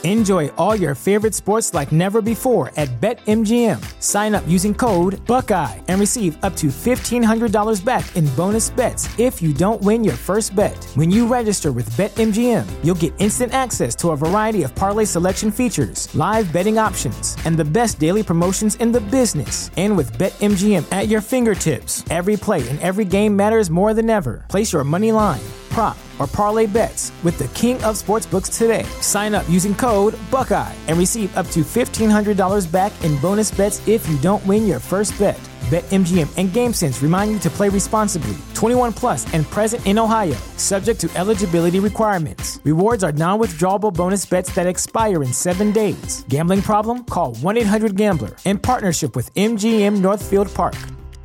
Enjoy all your favorite sports like never before at BetMGM. Sign up using code Buckeye and receive up to $1,500 back in bonus bets if you don't win your first bet. When you register with BetMGM, you'll get instant access to a variety of parlay selection features, live betting options, and the best daily promotions in the business. And with BetMGM at your fingertips, every play and every game matters more than ever. Place your money line, prop, or parlay bets with the king of sportsbooks today. Sign up using code Buckeye and receive up to $1,500 back in bonus bets if you don't win your first bet. BetMGM and GameSense remind you to play responsibly. 21 plus and present in Ohio, subject to eligibility requirements. Rewards are non-withdrawable bonus bets that expire in 7 days. Gambling problem? Call 1-800-GAMBLER. In partnership with MGM Northfield Park.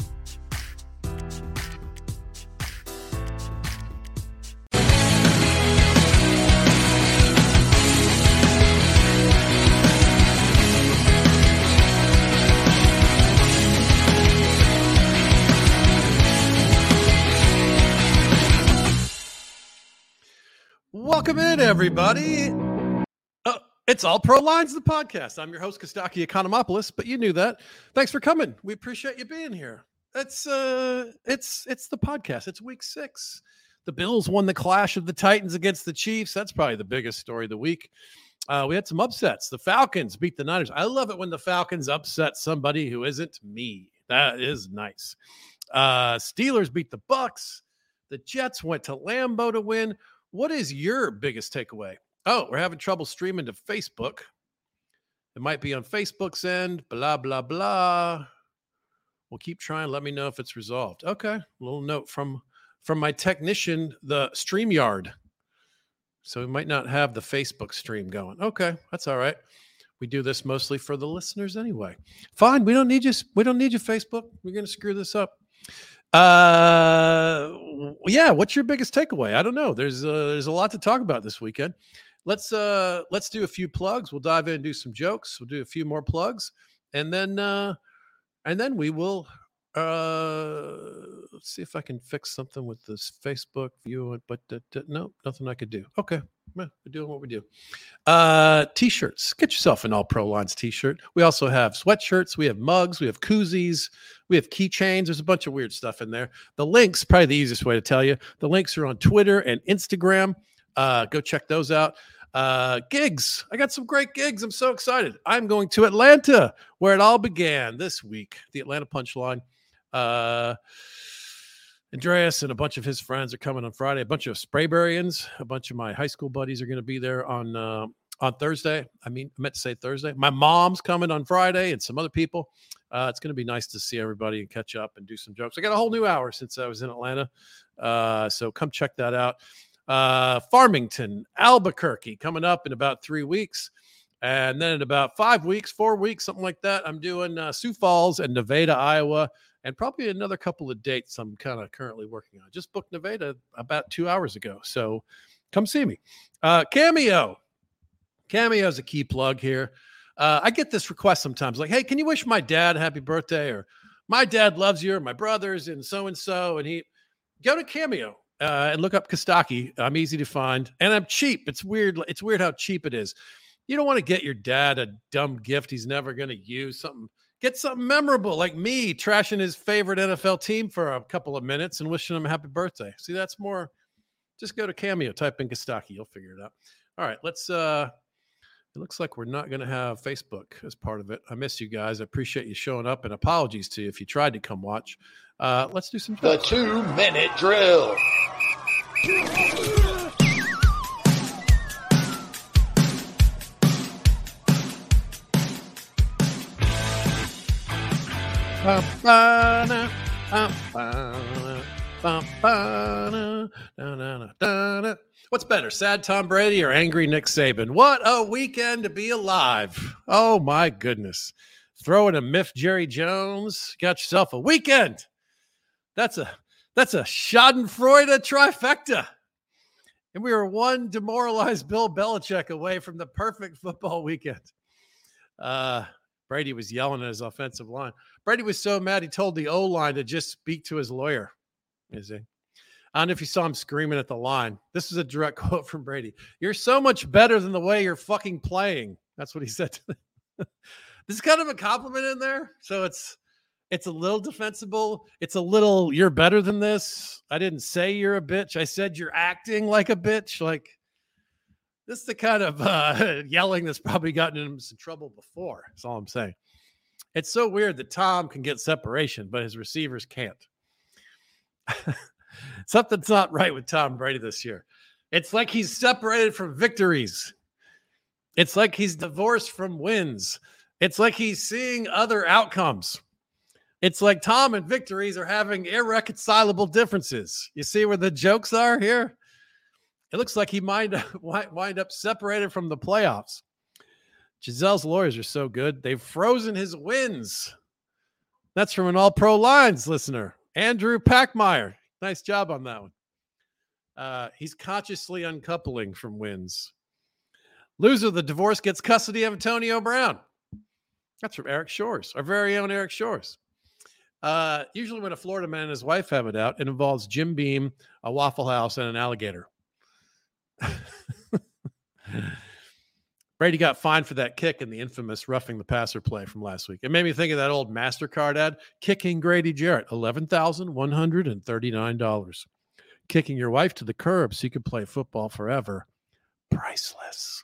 Welcome in, everybody. It's All Pro Lines, the podcast. I'm your host, Kostaki Economopoulos, but you knew that. Thanks for coming. We appreciate you being here. It's the podcast. It's week 6. The Bills won the clash of the Titans against the Chiefs. That's probably the biggest story of the week. We had some upsets. The Falcons beat the Niners. I love it when the Falcons upset somebody who isn't me. That is nice. Steelers beat the Bucks. The Jets went to Lambeau to win. What is your biggest takeaway? Oh, we're having trouble streaming to Facebook. It might be on Facebook's end, blah, blah, blah. We'll keep trying. Let me know if it's resolved. Okay. A little note from my technician, the StreamYard. So we might not have the Facebook stream going. Okay. That's all right. We do this mostly for the listeners anyway. Fine. We don't need you. We don't need you, Facebook. We're going to screw this up. Yeah, what's your biggest takeaway? I don't know. There's a lot to talk about this weekend. Let's do a few plugs. We'll dive in and do some jokes. We'll do a few more plugs, and then we will let's see if I can fix something with this Facebook view. But no, nothing I could do. Okay, we're doing what we do. T-shirts. Get yourself an All Pro Lines T-shirt. We also have sweatshirts. We have mugs. We have koozies. We have keychains. There's a bunch of weird stuff in there. The links, probably the easiest way to tell you. The links are on Twitter and Instagram. Go check those out. Gigs. I got some great gigs. I'm so excited. I'm going to Atlanta, where it all began this week. The Atlanta Punchline. Andreas and a bunch of his friends are coming on Friday. A bunch of Sprayburians. A bunch of my high school buddies are going to be there on Thursday. I meant to say Thursday. My mom's coming on Friday and some other people. It's going to be nice to see everybody and catch up and do some jokes. I got a whole new hour since I was in Atlanta. So come check that out. Farmington, Albuquerque coming up in about 3 weeks. And then in about 4 weeks, something like that, I'm doing Sioux Falls and Nevada, Iowa, and probably another couple of dates I'm kind of currently working on. Just booked Nevada about 2 hours ago. So come see me. Cameo. Cameo is a key plug here. I get this request sometimes like, hey, can you wish my dad happy birthday? Or my dad loves you, or my brothers and so-and-so. And he go to Cameo and look up Kostaki. I'm easy to find. And I'm cheap. It's weird. It's weird how cheap it is. You don't want to get your dad a dumb gift he's never going to use. Get something memorable like me trashing his favorite NFL team for a couple of minutes and wishing him a happy birthday. See, that's more. Just go to Cameo, type in Kostaki. You'll figure it out. All right, let's it looks like we're not going to have Facebook as part of it. I miss you guys. I appreciate you showing up, and apologies to you if you tried to come watch. Let's do some jokes. The 2-minute drill. What's better, sad Tom Brady or angry Nick Saban? What a weekend to be alive. Oh, my goodness. Throw in a Miff Jerry Jones. Got yourself a weekend. That's a Schadenfreude trifecta. And we were one demoralized Bill Belichick away from the perfect football weekend. Brady was yelling at his offensive line. Brady was so mad he told the O-line to just speak to his lawyer. You see? I don't know if you saw him screaming at the line. This is a direct quote from Brady. You're so much better than the way you're fucking playing. That's what he said to them. There's kind of a compliment in there. So it's a little defensible. It's a little, you're better than this. I didn't say you're a bitch. I said you're acting like a bitch. Like, this is the kind of yelling that's probably gotten him in some trouble before. That's all I'm saying. It's so weird that Tom can get separation, but his receivers can't. Something's not right with Tom Brady this year. It's like he's separated from victories. It's like he's divorced from wins. It's like he's seeing other outcomes. It's like Tom and victories are having irreconcilable differences. You see where the jokes are here? It looks like he might wind up separated from the playoffs. Giselle's lawyers are so good. They've frozen his wins. That's from an All-Pro Lines listener, Andrew Packmeyer. Nice job on that one. He's consciously uncoupling from wins. Loser of the divorce gets custody of Antonio Brown. That's from Eric Shores, our very own Eric Shores. Usually when a Florida man and his wife have it out, it involves Jim Beam, a Waffle House, and an alligator. Brady got fined for that kick in the infamous roughing the passer play from last week. It made me think of that old MasterCard ad, kicking Grady Jarrett, $11,139. Kicking your wife to the curb so you could play football forever. Priceless.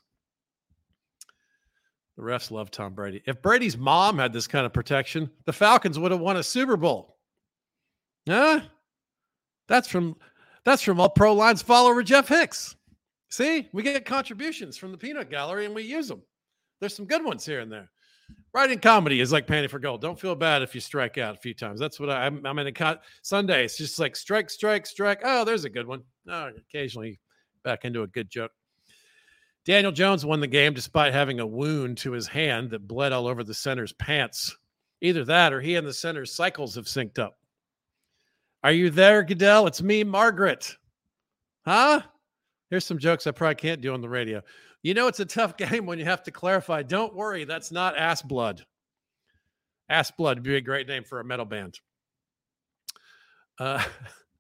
The refs love Tom Brady. If Brady's mom had this kind of protection, the Falcons would have won a Super Bowl. Huh? That's from All-Pro Lines follower Jeff Hicks. See, we get contributions from the peanut gallery and we use them. There's some good ones here and there. Writing comedy is like panning for gold. Don't feel bad if you strike out a few times. That's what I'm in a Sunday. It's just like strike. Oh, there's a good one. Oh, occasionally back into a good joke. Daniel Jones won the game despite having a wound to his hand that bled all over the center's pants. Either that or he and the center's cycles have synced up. Are you there, Goodell? It's me, Margaret. Huh? Here's some jokes I probably can't do on the radio. You know, it's a tough game when you have to clarify. Don't worry, that's not ass blood. Ass blood would be a great name for a metal band. The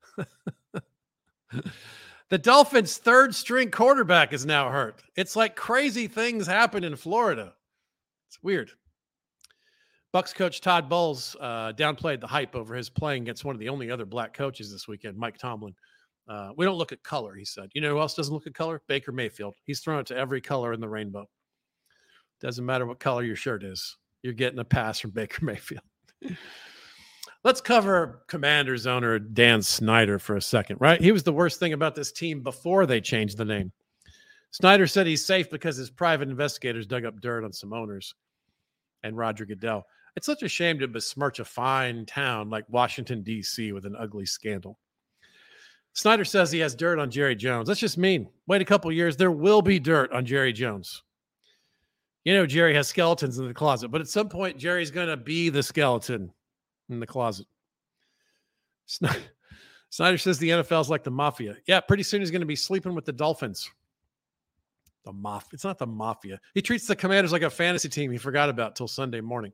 Dolphins' third string quarterback is now hurt. It's like crazy things happen in Florida. It's weird. Bucs coach Todd Bowles downplayed the hype over his playing against one of the only other black coaches this weekend, Mike Tomlin. We don't look at color, he said. You know who else doesn't look at color? Baker Mayfield. He's thrown it to every color in the rainbow. Doesn't matter what color your shirt is. You're getting a pass from Baker Mayfield. Let's cover Commanders owner Dan Snyder for a second, right? He was the worst thing about this team before they changed the name. Snyder said he's safe because his private investigators dug up dirt on some owners and Roger Goodell. It's such a shame to besmirch a fine town like Washington, D.C. with an ugly scandal. Snyder says he has dirt on Jerry Jones. That's just mean. Wait a couple years, there will be dirt on Jerry Jones. You know, Jerry has skeletons in the closet, but at some point, Jerry's going to be the skeleton in the closet. Snyder says the NFL is like the mafia. Yeah, pretty soon he's going to be sleeping with the Dolphins. The mafia. It's not the mafia. He treats the Commanders like a fantasy team he forgot about till Sunday morning.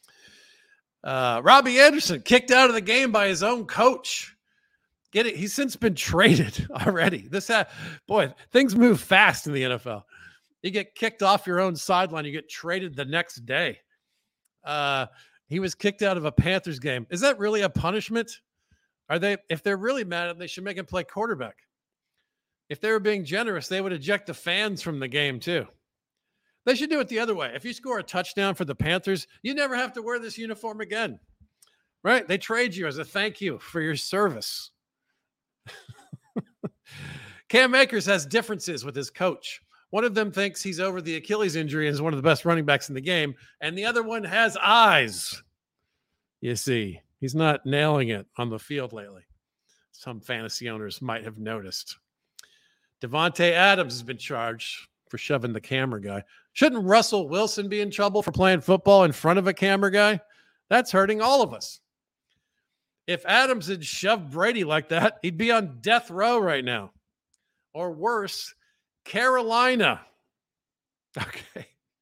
Robbie Anderson kicked out of the game by his own coach. Get it? He's since been traded already. Boy, things move fast in the NFL. You get kicked off your own sideline, you get traded the next day. He was kicked out of a Panthers game. Is that really a punishment? If they're really mad at him, they should make him play quarterback. If they were being generous, they would eject the fans from the game too. They should do it the other way. If you score a touchdown for the Panthers, you never have to wear this uniform again. Right? They trade you as a thank you for your service. Cam Akers has differences with his coach. One of them thinks he's over the Achilles injury and is one of the best running backs in the game, and the other one has eyes. You see, he's not nailing it on the field lately. Some fantasy owners might have noticed. Devontae Adams has been charged for shoving the camera guy. Shouldn't Russell Wilson be in trouble for playing football in front of a camera guy? That's hurting all of us. If Adams had shoved Brady like that, he'd be on death row right now. Or worse, Carolina. Okay.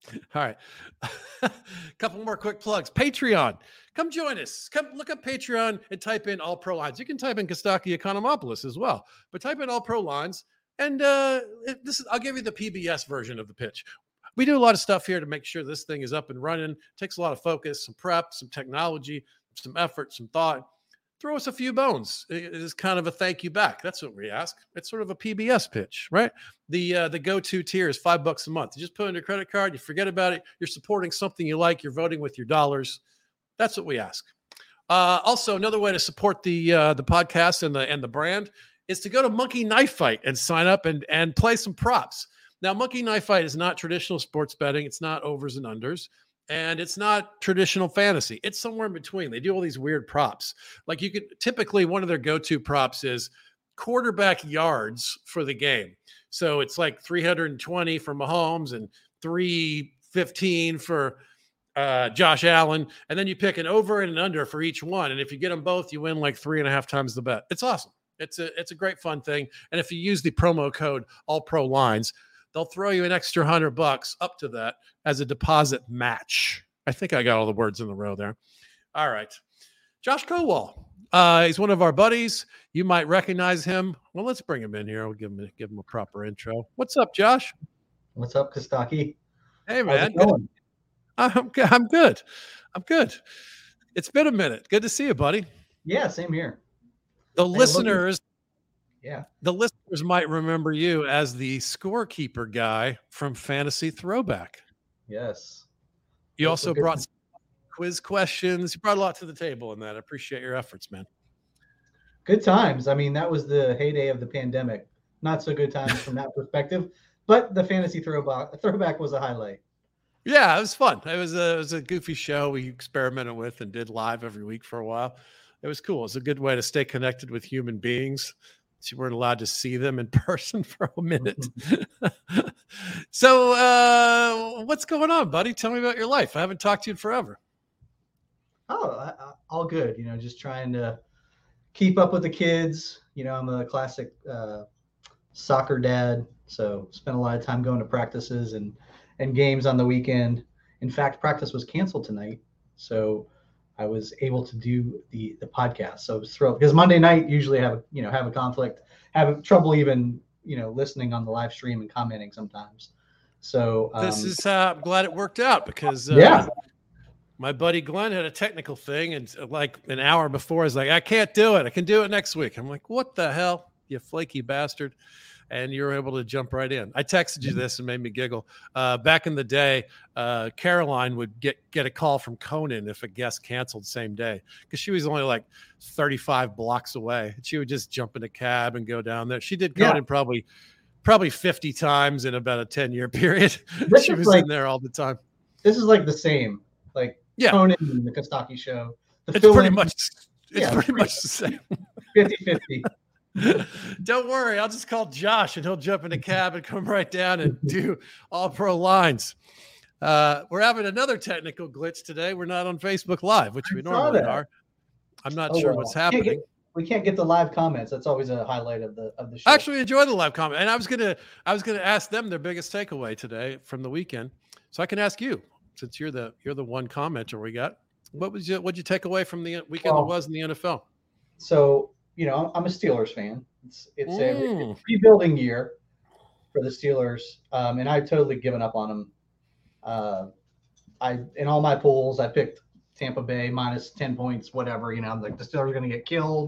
All right. A couple more quick plugs. Patreon. Come join us. Come look up Patreon and type in All Pro Lines. You can type in Kostaki Economopoulos as well, but type in All Pro Lines. And I'll give you the PBS version of the pitch. We do a lot of stuff here to make sure this thing is up and running. It takes a lot of focus, some prep, some technology, some effort, some thought. Throw us a few bones. It is kind of a thank you back. That's what we ask. It's sort of a PBS pitch, right? The go-to tier is $5 a month. You just put in your credit card, you forget about it. You're supporting something you like. You're voting with your dollars. That's what we ask. Also, another way to support the podcast and the brand is to go to Monkey Knife Fight and sign up and play some props. Now, Monkey Knife Fight is not traditional sports betting. It's not overs and unders. And it's not traditional fantasy. It's somewhere in between. They do all these weird props. Like typically one of their go-to props is quarterback yards for the game. So it's like 320 for Mahomes and 315 for Josh Allen. And then you pick an over and an under for each one. And if you get them both, you win like 3.5 times the bet. It's awesome. It's a great fun thing. And if you use the promo code AllProLines, they'll throw you an extra $100 up to that as a deposit match. I think I got all the words in the row there. All right. Josh Kowal. He's one of our buddies. You might recognize him. Well, let's bring him in here. I'll give him a proper intro. What's up, Josh? What's up, Kostaki? Hey, man. I'm good. I'm good. It's been a minute. Good to see you, buddy. Yeah, same here. The listeners might remember you as the scorekeeper guy from Fantasy Throwback. Yes. You also brought some quiz questions. You brought a lot to the table in that. I appreciate your efforts, man. Good times. I mean, that was the heyday of the pandemic. Not so good times from that perspective, but the Fantasy Throwback was a highlight. Yeah, it was fun. It was a goofy show we experimented with and did live every week for a while. It was cool. It's a good way to stay connected with human beings. You weren't allowed to see them in person for a minute. So what's going on, buddy? Tell me about your life. I haven't talked to you in forever. Oh, all good. Just trying to keep up with the kids. I'm a classic soccer dad, so spent a lot of time going to practices and games on the weekend. In fact, practice was canceled tonight, so I was able to do the podcast. So I was thrilled because Monday night usually have a conflict, have trouble even, listening on the live stream and commenting sometimes. So I'm glad it worked out because my buddy Glenn had a technical thing and like an hour before I was like, I can't do it. I can do it next week. I'm like, what the hell, you flaky bastard. And you were able to jump right in. I texted you this and made me giggle. Back in the day, Caroline would get a call from Conan if a guest canceled same day because she was only like 35 blocks away. She would just jump in a cab and go down there. She did Conan probably 50 times in about a 10-year period. She was in there all the time. This is like the same, like Conan and the Kostaki show. It's pretty much the same. 50-50. Don't worry, I'll just call Josh and he'll jump in a cab and come right down and do All Pro Lines. We're having another technical glitch today. We're not on Facebook Live, which we normally are. I'm not sure what's happening. We can't get the live comments. That's always a highlight of the show. I actually enjoy the live comment, and I was gonna ask them their biggest takeaway today from the weekend. So I can ask you, since you're the one commenter we got. What'd you take away from the weekend that was in the NFL? So. I'm a Steelers fan. It's a rebuilding year for the Steelers, and I've totally given up on them. In all my polls, I picked Tampa Bay minus 10 points, whatever. I'm like, the Steelers are going to get killed,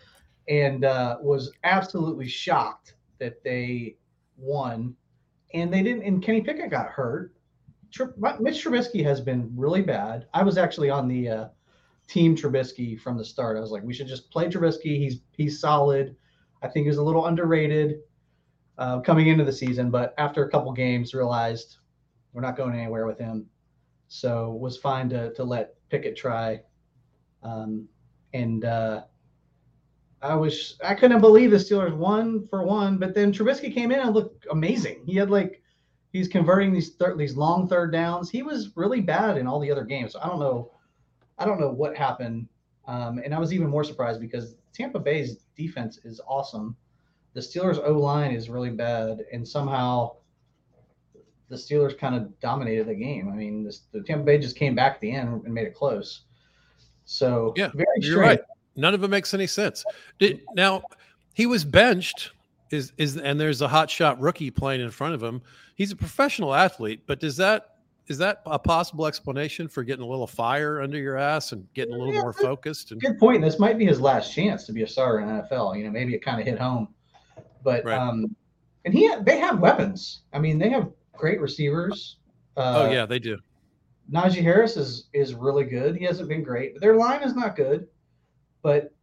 and was absolutely shocked that they won, and they didn't. And Kenny Pickett got hurt. Mitch Trubisky has been really bad. I was actually on the team Trubisky from the start. I was like, we should just play Trubisky. He's solid. I think he's a little underrated coming into the season, but after a couple games realized we're not going anywhere with him. So was fine to let Pickett try. I couldn't believe the Steelers won for one, but then Trubisky came in and looked amazing. He had he's converting these long third downs. He was really bad in all the other games. So I don't know what happened. And I was even more surprised because Tampa Bay's defense is awesome. The Steelers' O-line is really bad. And somehow the Steelers kind of dominated the game. I mean, the Tampa Bay just came back at the end and made it close. So yeah, very you're strange. right. None of it makes any sense. Now he was benched. And there's a hotshot rookie playing in front of him. He's a professional athlete, but is that a possible explanation for getting a little fire under your ass and getting a little more focused? Good point. This might be his last chance to be a starter in the NFL. You know, maybe it kind of hit home, but right. And they have weapons. I mean, they have great receivers. Oh yeah, they do. Najee Harris is really good. He hasn't been great, but their line is not good. But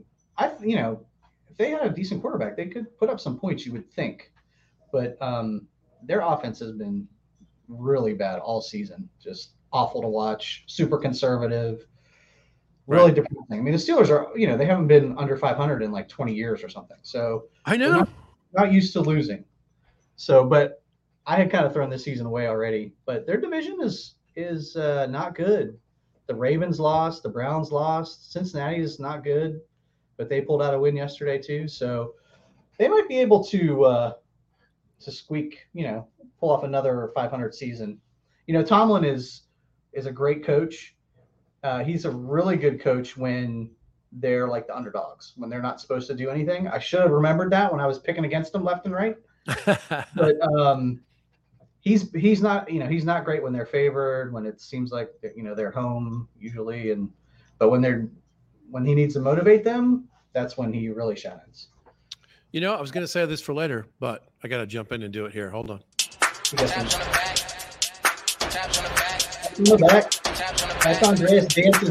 if they had a decent quarterback, they could put up some points, you would think. But their offense has been really bad all season. Just awful to watch, super conservative, really depressing. I mean, the Steelers are, they haven't been under 500 in like 20 years or something. So I know. Not used to losing. So, but I had kind of thrown this season away already. But their division is not good. The Ravens lost. The Browns lost. Cincinnati is not good. But they pulled out a win yesterday too, so they might be able to squeak, pull off another 500 season. Tomlin is a great coach. He's a really good coach when they're like the underdogs, when they're not supposed to do anything. I should have remembered that when I was picking against them left and right. But he's not, he's not great when they're favored, when it seems like they're home usually, but when he needs to motivate them, that's when he really shines. I was going to say this for later, but I got to jump in and do it here. Hold on. Taps on the back. That's Andreas dancing.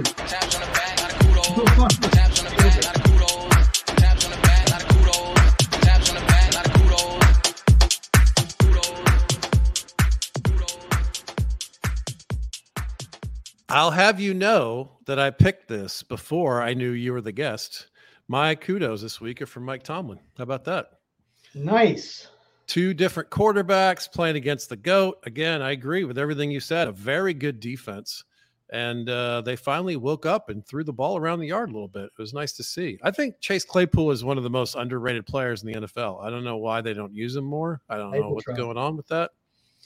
I'll have you know that I picked this before I knew you were the guest. My kudos this week are from Mike Tomlin. How about that? Nice. 2 different quarterbacks playing against the GOAT. Again, I agree with everything you said. A very good defense. And they finally woke up and threw the ball around the yard a little bit. It was nice to see. I think Chase Claypool is one of the most underrated players in the NFL. I don't know why they don't use him more. I don't know what's going on with that.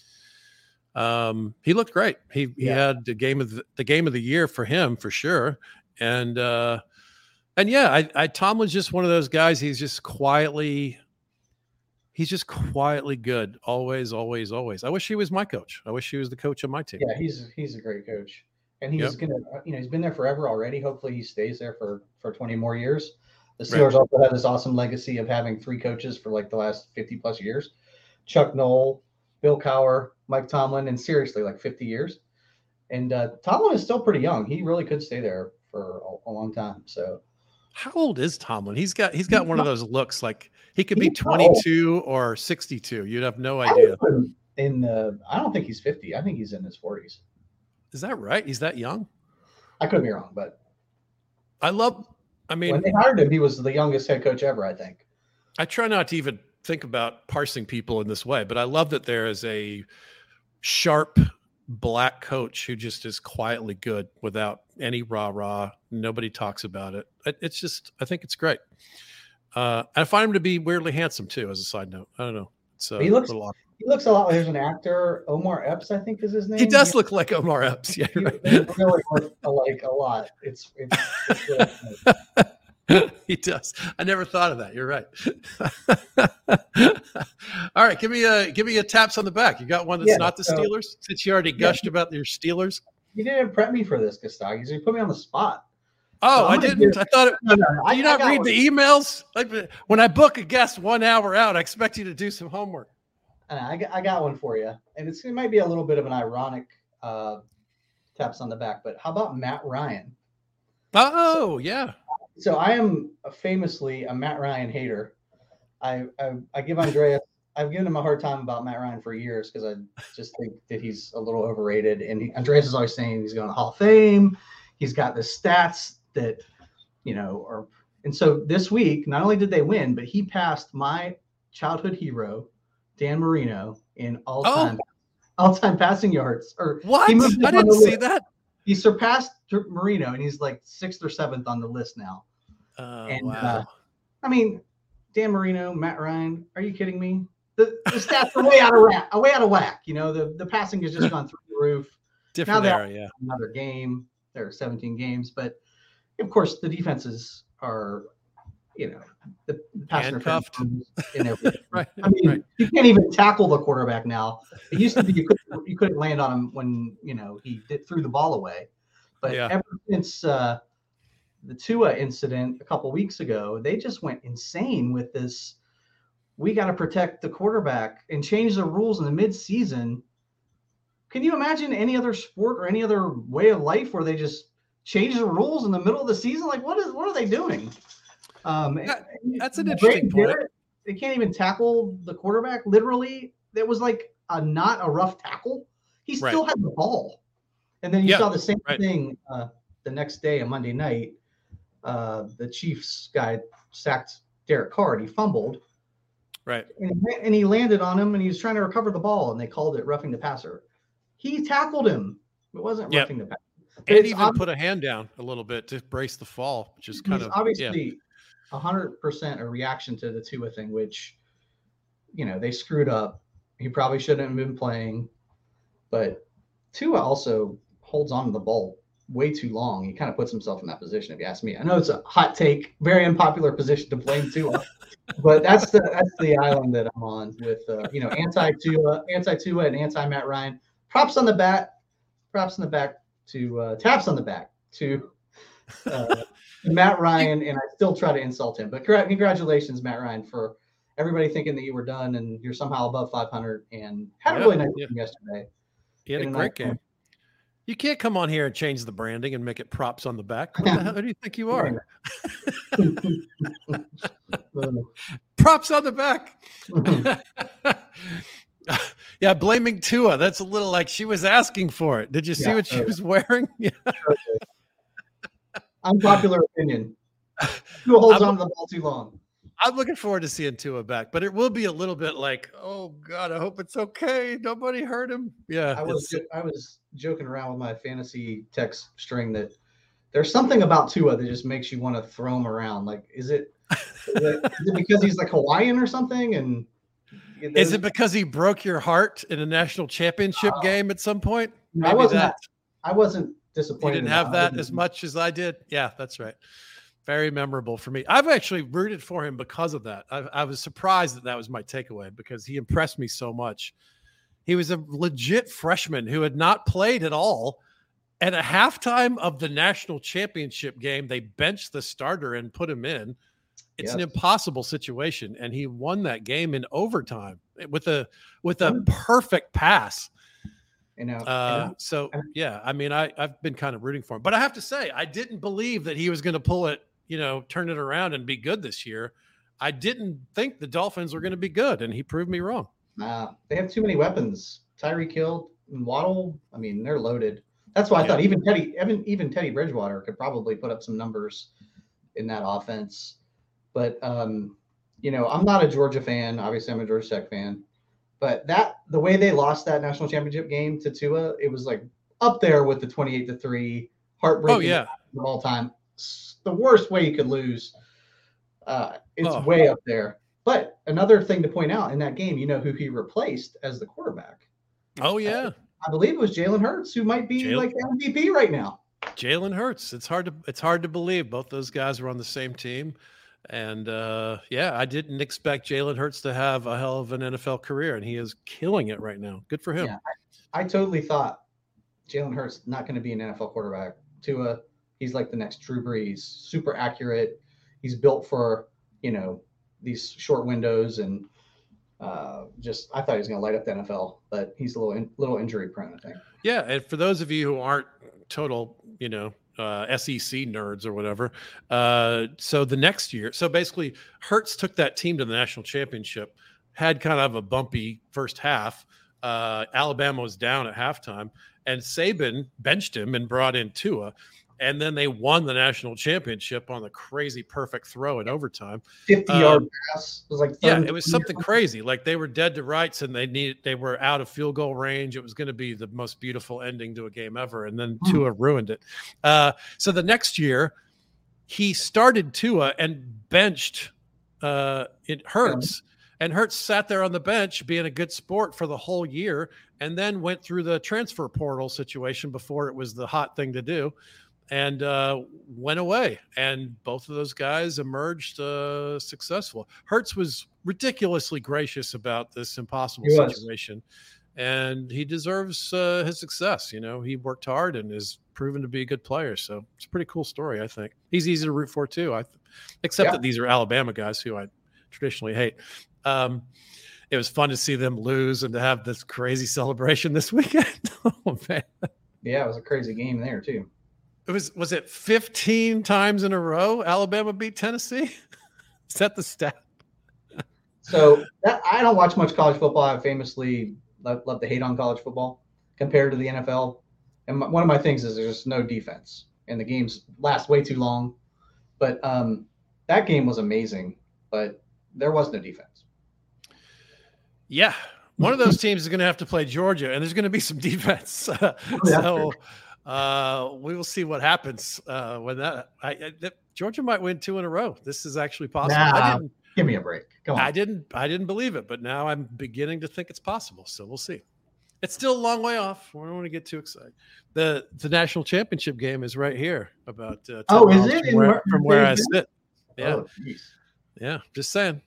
He looked great. He had the game of the year for him for sure. And Tomlin's just one of those guys. He's just quietly good. Always, always, always. I wish he was my coach. I wish he was the coach of my team. Yeah, he's a great coach. And he's gonna, he's been there forever already. Hopefully he stays there for 20 more years. The Steelers also have this awesome legacy of having 3 coaches for like the last 50 plus years. Chuck Noll, Bill Cowher, Mike Tomlin, and seriously, like 50 years. And Tomlin is still pretty young. He really could stay there for a long time. So, how old is Tomlin? He's got one of those looks like he could be 22 or 62. You'd have no idea. I don't think he's 50. I think he's in his 40s. Is that right? He's that young? I could be wrong, but when they hired him, he was the youngest head coach ever, I think. I try not to even think about parsing people in this way, but I love that there is a sharp black coach who just is quietly good without any rah-rah. Nobody talks about it. It's just, I think it's great. I find him to be weirdly handsome too, as a side note. I don't know. He looks a lot like there's an actor, Omar Epps, I think is his name. He does look like Omar Epps. Yeah, right. They really look alike a lot. It's really He does. I never thought of that. You're right. All right, give me a taps on the back. You got one that's not the Steelers? Since you already gushed about your Steelers. You didn't prep me for this, Gustavo. You put me on the spot. Oh, I didn't. I thought do you not read the emails? Like, when I book a guest 1 hour out, I expect you to do some homework. I got one for you, and it might be a little bit of an ironic taps on the back. But how about Matt Ryan? Yeah. So I am famously a Matt Ryan hater. I give Andreas. I've given him a hard time about Matt Ryan for years because I just think that he's a little overrated. And Andreas is always saying he's going to Hall of Fame. He's got the stats that, are. And so this week, not only did they win, but he passed my childhood hero, Dan Marino, in all-time passing yards. Or what? I didn't see that. He surpassed Marino, and he's like 6th or 7th on the list now. Wow. Dan Marino, Matt Ryan, are you kidding me? the stats are way out of whack. You know, the passing has just gone through the roof. Different era, yeah. Another game. There are 17 games, but of course the defenses are, you know, the pass interference and everything. Right. I mean, you can't even tackle the quarterback now. It used to be you couldn't land on him when, you know, he threw the ball away. But ever since the Tua incident a couple weeks ago, they just went insane with this. We got to protect the quarterback and change the rules in the mid-season. Can you imagine any other sport or any other way of life where they just change the rules in the middle of the season? Like, what are they doing? That's an interesting point. They can't even tackle the quarterback. Literally, it was like not a rough tackle. He still had the ball. And then you saw the same thing the next day on Monday night. The Chiefs guy sacked Derek Carr and he fumbled. Right. And he landed on him and he was trying to recover the ball and they called it roughing the passer. He tackled him. It wasn't roughing the passer. And even put a hand down a little bit to brace the fall, which is kind of obviously 100% a reaction to the Tua thing, which, you know, they screwed up. He probably shouldn't have been playing, but Tua also holds on to the ball way too long. He kind of puts himself in that position, if you ask me. I know it's a hot take, very unpopular position to blame Tua, but that's the island that I'm on with, you know, anti-Tua and anti-Matt Ryan. Taps on the back to Matt Ryan, and I still try to insult him. But congratulations, Matt Ryan, for everybody thinking that you were done and you're somehow above 500 and had a really nice game yesterday. He had a great game. You can't come on here and change the branding and make it props on the back. What the hell do you think you are? Props on the back. Yeah, blaming Tua. That's a little like she was asking for it. Did you see what she was wearing? Yeah. Unpopular opinion. Tua holds on to the ball too long. I'm looking forward to seeing Tua back, but it will be a little bit like, oh God, I hope it's okay. Nobody hurt him. Yeah. I was joking around with my fantasy text string that there's something about Tua that just makes you want to throw him around. Like, is it because he's like Hawaiian or something? And is it because he broke your heart in a national championship game at some point? I wasn't disappointed. You didn't have that as much as I did. Yeah, that's right. Very memorable for me. I've actually rooted for him because of that. I was surprised that was my takeaway because he impressed me so much. He was a legit freshman who had not played at all. At a halftime of the national championship game, they benched the starter and put him in. It's an impossible situation, and he won that game in overtime with a perfect pass. So yeah, I mean, I've been kind of rooting for him, but I have to say, I didn't believe that he was going to pull it, turn it around and be good this year. I didn't think the Dolphins were going to be good, and he proved me wrong. They have too many weapons. Tyreek Hill and Waddle. I mean, they're loaded. That's why I thought even Teddy Bridgewater could probably put up some numbers in that offense. But I'm not a Georgia fan. Obviously, I'm a Georgia Tech fan. But the way they lost that national championship game to Tua, it was like up there with the 28-3 heartbreaking of all time. It's the worst way you could lose. It's way up there. But another thing to point out in that game, you know who he replaced as the quarterback? Oh yeah, I believe it was Jalen Hurts, who might be like MVP right now. Jalen Hurts. It's hard to believe both those guys were on the same team. And I didn't expect Jalen Hurts to have a hell of an NFL career, and he is killing it right now. Good for him. Yeah, I totally thought Jalen Hurts not going to be an NFL quarterback. Tua, he's like the next Drew Brees, super accurate. He's built for these short windows, and I thought he was going to light up the NFL, but he's a little injury prone, I think. Yeah, and for those of you who aren't total, SEC nerds or whatever. So the next year, basically Hurts took that team to the national championship, had kind of a bumpy first half. Alabama was down at halftime, and Saban benched him and brought in Tua. And then they won the national championship on the crazy perfect throw in overtime. 50-yard pass. It was like it was something crazy. Like they were dead to rights and they were out of field goal range. It was going to be the most beautiful ending to a game ever. And then Tua ruined it. So the next year, he started Tua and benched Hurts. And Hurts sat there on the bench being a good sport for the whole year and then went through the transfer portal situation before it was the hot thing to do and went away. And both of those guys emerged successful. Hurts was ridiculously gracious about this impossible situation. And he deserves his success. You know, he worked hard and is proven to be a good player. So it's a pretty cool story, I think. He's easy to root for, too, except that these are Alabama guys who I traditionally hate. It was fun to see them lose and to have this crazy celebration this weekend. Oh, man. Yeah, it was a crazy game there, too. Was it 15 times in a row Alabama beat Tennessee? Is that the stat? So I don't watch much college football. I famously love to hate on college football compared to the NFL. And one of my things is there's just no defense, and the games last way too long. But that game was amazing, but there was no defense. Yeah. One of those teams is going to have to play Georgia, and there's going to be some defense. So we will see what happens when Georgia might win 2 in a row. This is actually possible. Give me a break. Come on. I didn't believe it, but now I'm beginning to think it's possible. So we'll see. It's still a long way off. We don't want to get too excited. The national championship game is right here, about 10 is it from where I sit? Yeah, Oh, yeah. Just saying.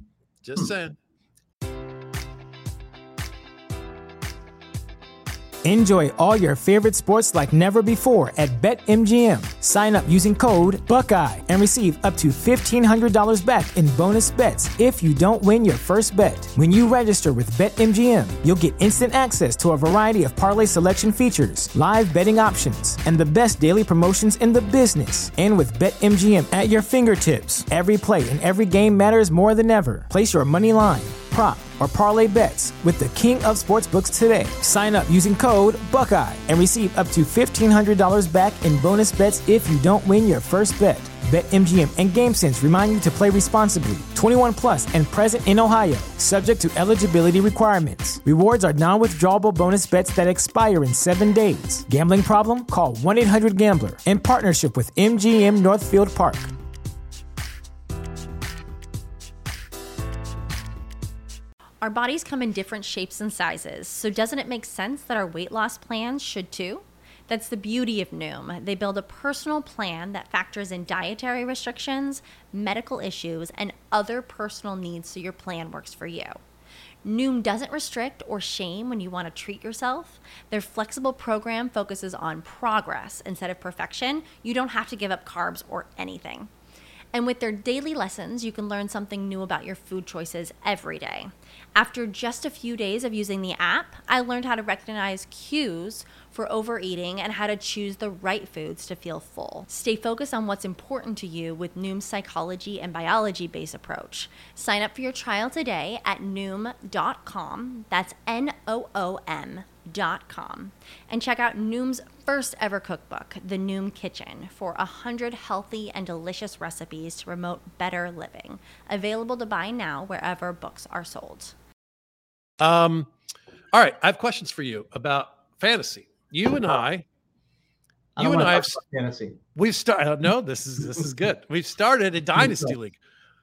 Enjoy all your favorite sports like never before at BetMGM. Sign up using code Buckeye and receive up to $1,500 back in bonus bets if you don't win your first bet. When you register with BetMGM, you'll get instant access to a variety of parlay selection features, live betting options, and the best daily promotions in the business. And with BetMGM at your fingertips, every play and every game matters more than ever. Place your money line, prop, or parlay bets with the king of sportsbooks today. Sign up using code Buckeye and receive up to $1,500 back in bonus bets if you don't win your first bet. BetMGM and GameSense remind you to play responsibly. 21 plus and present in Ohio, subject to eligibility requirements. Rewards are non-withdrawable bonus bets that expire in 7 days. Gambling problem? Call 1-800-GAMBLER. In partnership with MGM Northfield Park. Our bodies come in different shapes and sizes, so doesn't it make sense that our weight loss plans should too? That's the beauty of Noom. They build a personal plan that factors in dietary restrictions, medical issues, and other personal needs so your plan works for you. Noom doesn't restrict or shame when you want to treat yourself. Their flexible program focuses on progress instead of perfection. You don't have to give up carbs or anything. And with their daily lessons, you can learn something new about your food choices every day. After just a few days of using the app, I learned how to recognize cues for overeating and how to choose the right foods to feel full. Stay focused on what's important to you with Noom's psychology and biology-based approach. Sign up for your trial today at Noom.com. That's Noom.com. And check out Noom's first ever cookbook, The Noom Kitchen, for 100 healthy and delicious recipes to promote better living. Available to buy now wherever books are sold. All right, I have questions for you about fantasy. You and I have fantasy. We've started. No, this is good. We've started a dynasty league.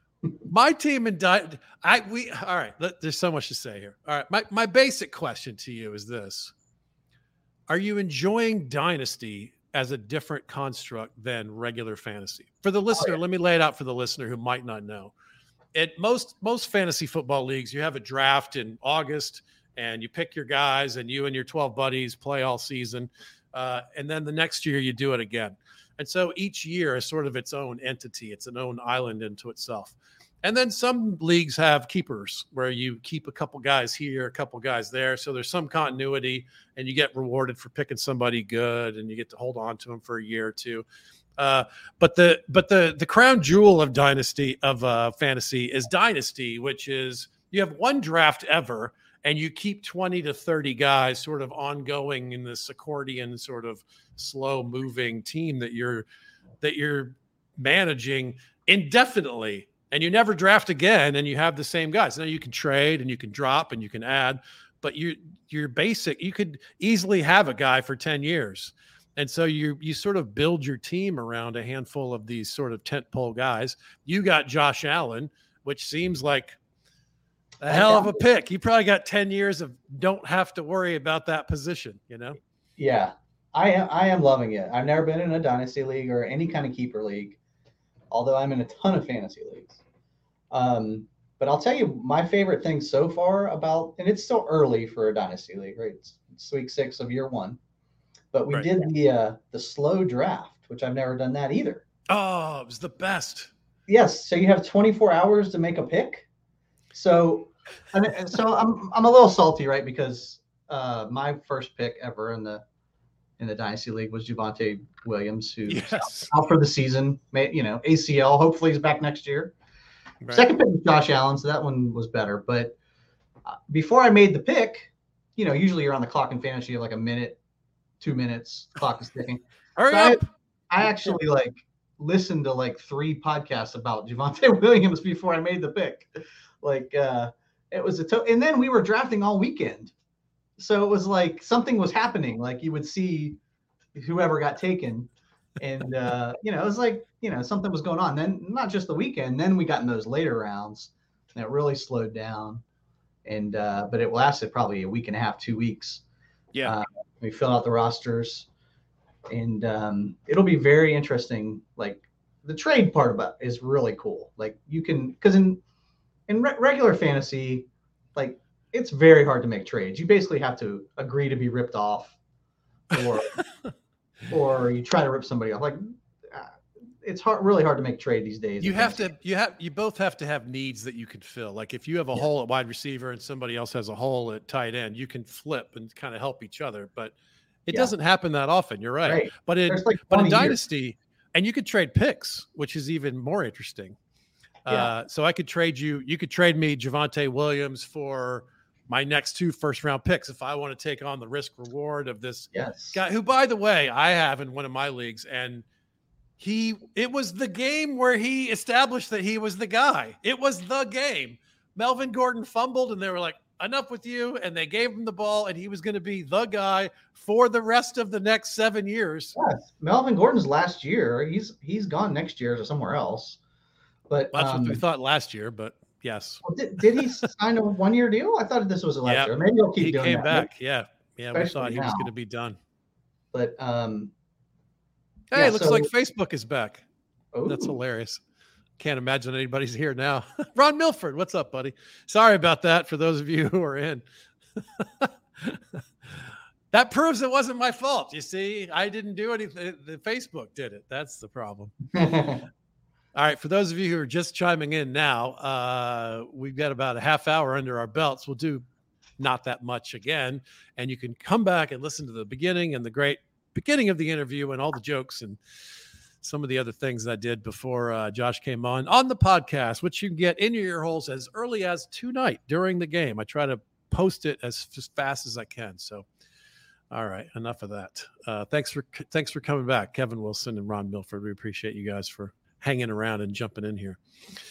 My team and all right. There's so much to say here. All right, my basic question to you is this: are you enjoying dynasty as a different construct than regular fantasy? For the listener, let me lay it out for the listener who might not know. At most fantasy football leagues, you have a draft in August, and you pick your guys, and you and your 12 buddies play all season, and then the next year you do it again. And so each year is sort of its own entity. It's an own island into itself. And then some leagues have keepers where you keep a couple guys here, a couple guys there. So there's some continuity, and you get rewarded for picking somebody good, and you get to hold on to them for a year or two. But the crown jewel of fantasy is dynasty, which is you have one draft ever, and you keep 20 to 30 guys sort of ongoing in this accordion sort of slow moving team that you're managing indefinitely, and you never draft again, and you have the same guys. Now you can trade and you can drop and you can add, but you're basic. You could easily have a guy for 10 years. And so you sort of build your team around a handful of these sort of tentpole guys. You got Josh Allen, which seems like A hell of a pick. You probably got 10 years of don't have to worry about that position, you know? Yeah, I am loving it. I've never been in a dynasty league or any kind of keeper league, although I'm in a ton of fantasy leagues. But I'll tell you my favorite thing so far about, and it's still early for a dynasty league, right? It's week 6 of year 1, but we did the slow draft, which I've never done that either. Oh, it was the best. Yes. So you have 24 hours to make a pick. So I'm a little salty, right? Because my first pick ever in the dynasty league was Javonte Williams, who's out for the season. ACL. Hopefully he's back next year. Right. Second pick was Josh Allen, so that one was better. But before I made the pick, usually you're on the clock in fantasy, you have like a minute, 2 minutes, clock is ticking. Hurry up! I actually listened to 3 podcasts about Javonte Williams before I made the pick. It was and then we were drafting all weekend. So it was like something was happening. Like you would see whoever got taken. And, it was like, something was going on. Then not just the weekend. Then we got in those later rounds and it really slowed down. And, but it lasted probably a week and a half, 2 weeks. Yeah. We filled out the rosters and it'll be very interesting. Like the trade part about it is really cool. Like you can, because in regular fantasy, it's very hard to make trades. You basically have to agree to be ripped off or you try to rip somebody off. It's really hard to make trade these days. You both have to have needs that you can fill. Like if you have a hole at wide receiver and somebody else has a hole at tight end, you can flip and kind of help each other, but it doesn't happen that often. You're right. But in Dynasty, and you could trade picks, which is even more interesting. So I could trade you could trade me Javonte Williams for my next 2 first-round picks if I want to take on the risk reward of this guy who, by the way, I have in one of my leagues. And it was the game where he established that he was the guy. It was the game. Melvin Gordon fumbled and they were like, enough with you. And they gave him the ball and he was going to be the guy for the rest of the next 7 years. Yes. Melvin Gordon's last year. He's gone next year to somewhere else. But that's what we thought last year, but yes. Well, did he sign a 1-year deal? I thought this was a last year. Maybe he'll keep doing that. He came back. Yeah. We thought he was going to be done. But hey, it looks like Facebook is back. Ooh. That's hilarious. Can't imagine anybody's here now. Ron Milford, what's up, buddy? Sorry about that for those of you who are in. That proves it wasn't my fault. You see, I didn't do anything. The Facebook did it. That's the problem. All right. For those of you who are just chiming in now, we've got about a half hour under our belts. We'll do not that much again. And you can come back and listen to the beginning and the great beginning of the interview and all the jokes and some of the other things I did before Josh came on the podcast, which you can get in your ear holes as early as tonight during the game. I try to post it as fast as I can. So, all right, enough of that. Thanks for coming back, Kevin Wilson and Ron Milford. We appreciate you guys for hanging around and jumping in here.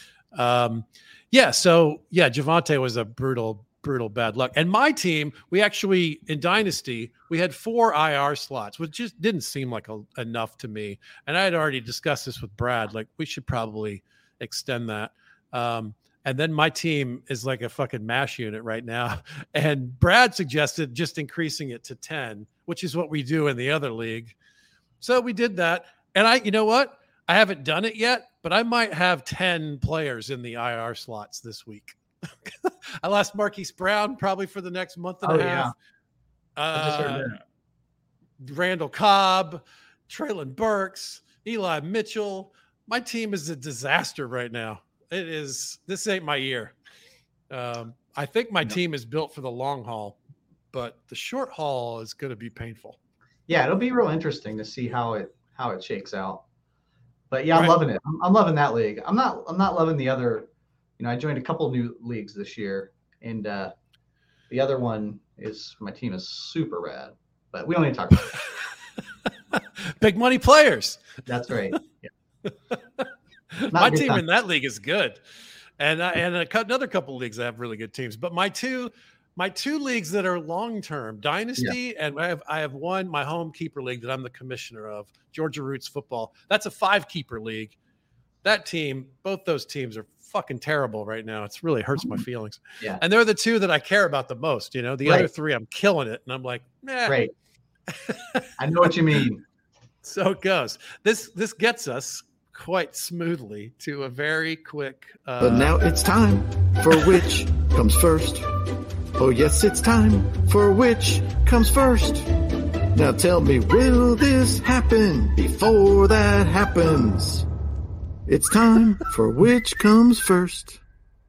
Javonte was a brutal bad luck. And my team, we actually, in Dynasty, we had 4 IR slots, which just didn't seem like enough to me. And I had already discussed this with Brad, like we should probably extend that. And then my team is like a fucking MASH unit right now. And Brad suggested just increasing it to 10, which is what we do in the other league. So we did that. And you know what? I haven't done it yet, but I might have 10 players in the IR slots this week. I lost Marquise Brown probably for the next month and a half. Yeah. Randall Cobb, Treylon Burks, Eli Mitchell. My team is a disaster right now. This ain't my year. I think my team is built for the long haul, but the short haul is going to be painful. Yeah, it'll be real interesting to see how it shakes out. But yeah, I'm loving it. I'm loving that league. I'm not loving the other. I joined a couple new leagues this year, and the other one is my team is super rad, but we don't need to talk about it. Big money players. That's right. Yeah. My team in that league is good, and another couple of leagues I have really good teams. But my two leagues that are long term Dynasty, and I have one my home keeper league that I'm the commissioner of, Georgia Roots Football. That's a 5-keeper league. That team, both those teams are fucking terrible right now. It's really hurts my feelings. Yeah. And they're the two that I care about the most. The other three, I'm killing it. And I'm like, nah. Great. I know what you mean. So it goes. This gets us quite smoothly to a very quick. But now it's time for which comes first. Oh, yes, it's time for which comes first. Now tell me, will this happen before that happens? It's time for which comes first.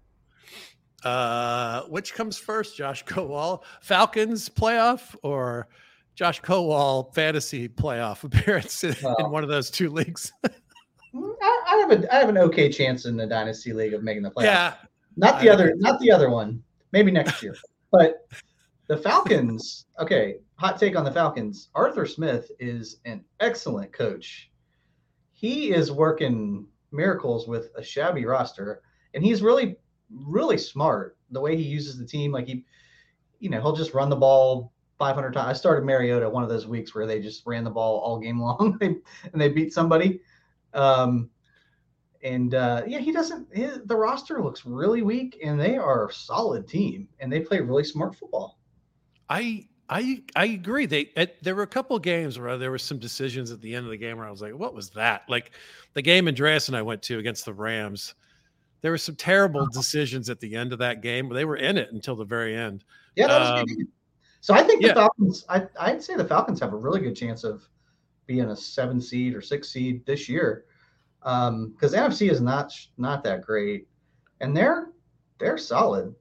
Which comes first, Josh Kowal? Falcons playoff or Josh Kowal fantasy playoff appearance in one of those two leagues? I have an okay chance in the Dynasty League of making the playoffs. Yeah. Not the other one. Maybe next year. But the Falcons, okay, hot take on the Falcons. Arthur Smith is an excellent coach. He is working miracles with a shabby roster, and he's really, really smart the way he uses the team. Like he'll just run the ball 500 times. I started Mariota one of those weeks where they just ran the ball all game long and they beat somebody. The roster looks really weak, and they are a solid team, and they play really smart football. I agree. There were a couple of games where there were some decisions at the end of the game where I was like, what was that? Like the game Andreas and I went to against the Rams. There were some terrible decisions at the end of that game, but they were in it until the very end. Yeah, that was good. So I think the Falcons, I'd say the Falcons have a really good chance of being a 7 seed or 6 seed this year. Because NFC is not that great, and they're solid.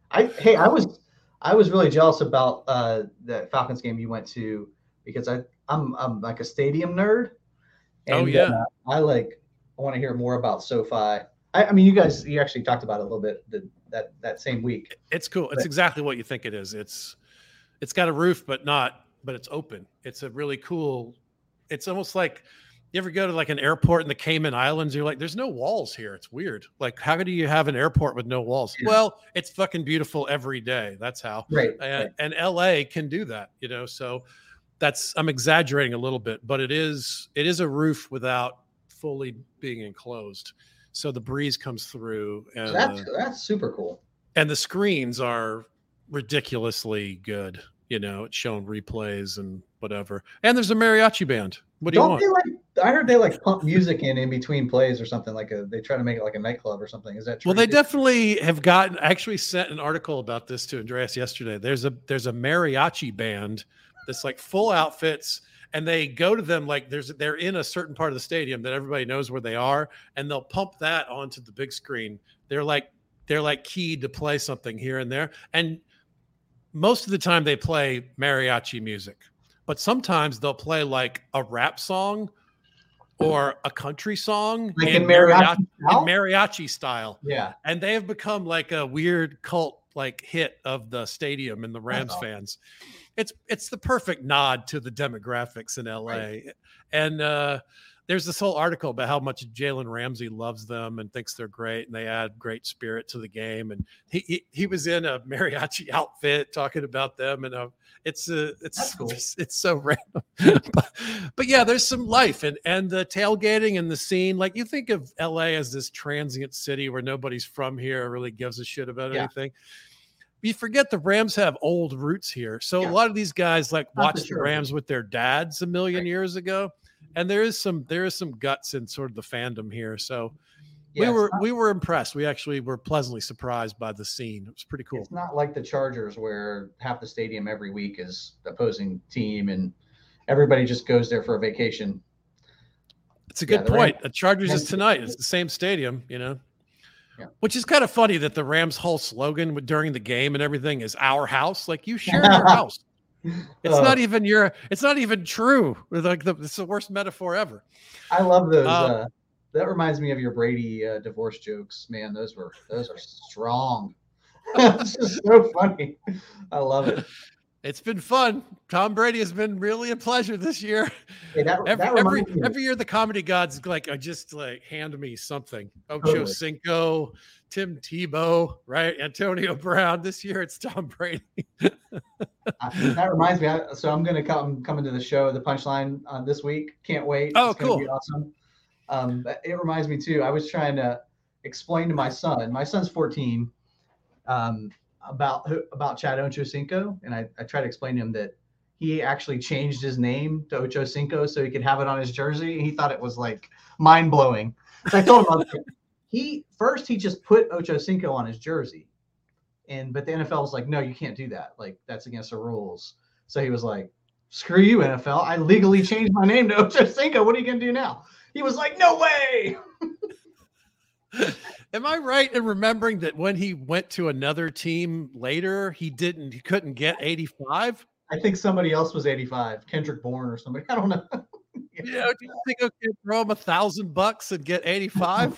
I was really jealous about the Falcons game you went to because I'm like a stadium nerd. And, I want to hear more about SoFi. I mean, you actually talked about it a little bit that same week. It's cool. It's exactly what you think it is. It's got a roof, but it's open. It's a really cool. It's almost like. You ever go to like an airport in the Cayman Islands? You're like, there's no walls here. It's weird. Like, how do you have an airport with no walls? Yeah. Well, it's fucking beautiful every day. That's how. Right. And LA can do that, So I'm exaggerating a little bit, but it is a roof without fully being enclosed. So the breeze comes through. And that's super cool. And the screens are ridiculously good. It's showing replays and whatever. And there's a mariachi band. What do you want? I heard they pump music in between plays or something they try to make it like a nightclub or something. Is that true? Well, they definitely have actually sent an article about this to Andreas yesterday. There's a mariachi band that's like full outfits, and they go to them like they're in a certain part of the stadium that everybody knows where they are, and they'll pump that onto the big screen. They're like keyed to play something here and there. And most of the time they play mariachi music. But sometimes they'll play like a rap song or a country song like in mariachi style. Yeah. And they have become like a weird cult hit of the stadium and the Rams fans. It's the perfect nod to the demographics in LA. Right. And there's this whole article about how much Jalen Ramsey loves them and thinks they're great, and they add great spirit to the game. And he was in a mariachi outfit talking about them, and it's cool. It's so random, but yeah, there's some life and the tailgating and the scene. Like you think of LA as this transient city where nobody's from here or really gives a shit about anything. You forget the Rams have old roots here, so a lot of these guys watched the Rams with their dads a million years ago. And there is some guts in sort of the fandom here. So we were impressed. We actually were pleasantly surprised by the scene. It was pretty cool. It's not like the Chargers where half the stadium every week is the opposing team and everybody just goes there for a vacation. It's a good point. The Chargers is tonight. It's the same stadium, which is kind of funny that the Rams' whole slogan during the game and everything is our house. Like you share your house. It's not even true. It's the worst metaphor ever. I love those. That reminds me of your Brady divorce jokes, man. Those are strong. It's just so funny. I love it. It's been fun. Tom Brady has been really a pleasure this year. Hey, every year the comedy gods just hand me something. Ocho Cinco, Tim Tebow, right? Antonio Brown. This year it's Tom Brady. That reminds me. So I'm going to come into the show, the Punchline, this week. Can't wait. Oh, it's cool. Be awesome. It reminds me too. I was trying to explain to my son. My son's 14. About Chad Ochocinco, and I tried to explain to him that he actually changed his name to Ochocinco so he could have it on his jersey. And he thought it was like mind blowing. So I told him he just put Ochocinco on his jersey, but the NFL was like, no, you can't do that. Like that's against the rules. So he was like, screw you, NFL. I legally changed my name to Ochocinco. What are you gonna do now? He was like, no way. Am I right in remembering that when he went to another team later, he couldn't get 85? I think somebody else was 85, Kendrick Bourne or somebody. I don't know. Yeah, do you think I could throw him $1,000 and get 85?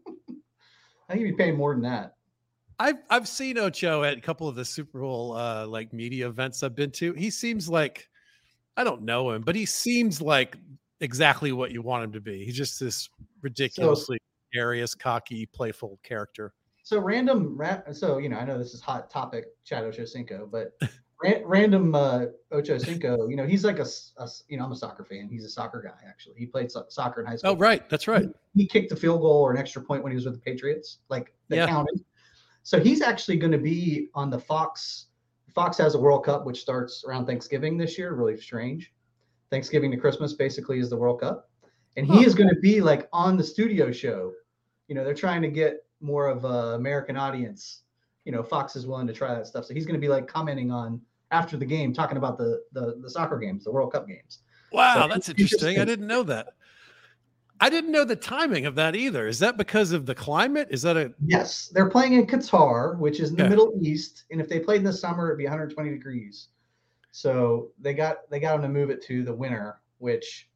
I think he'd be paying more than that. I've seen Ocho at a couple of the Super Bowl like media events I've been to. He seems like, I don't know him, but he seems like exactly what you want him to be. He's just this ridiculously gregarious, cocky, playful character. So I know this is hot topic, Chad Ochocinco, but random Ochocinco, he's like I'm a soccer fan. He's a soccer guy, actually. He played soccer in high school. Oh, right. That's right. He kicked a field goal or an extra point when he was with the Patriots. Counted. So he's actually going to be on the Fox. Fox has a World Cup, which starts around Thanksgiving this year. Really strange. Thanksgiving to Christmas basically is the World Cup. And he is going to be like on the studio show. They're trying to get more of an American audience. Fox is willing to try that stuff. So he's going to be like commenting on after the game, talking about the soccer games, the World Cup games. Wow, so that's interesting. I didn't know that. I didn't know the timing of that either. Is that because of the climate? Is that Yes, they're playing in Qatar, which is in the Middle East. And if they played in the summer, it'd be 120 degrees. So they got them to move it to the winter, which